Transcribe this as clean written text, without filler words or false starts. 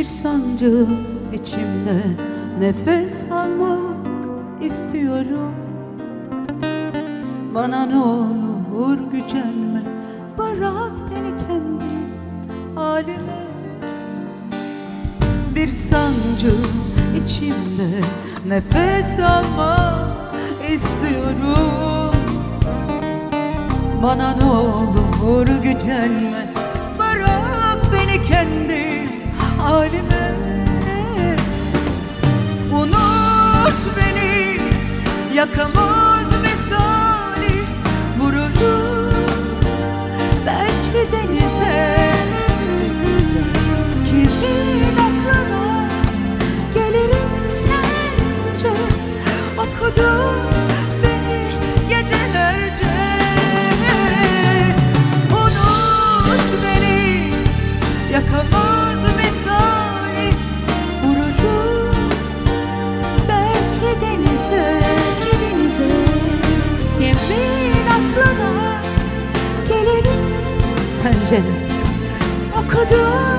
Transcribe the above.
sancı içimde, nefes almak istiyorum. Bana ne olur gücenme, bırak beni kendi halime. Bir sancı içimde, nefes almak istiyorum. Bana ne olur gücenme, bırak beni kendi halime. Unut beni, yakamaz misali vururum belki denize. Kimin aklına gelirim sence? Okudun beni gecelerce. Unut beni, yakamaz misali vururum belki denize. Kimin aklına gelirim sence? Okudun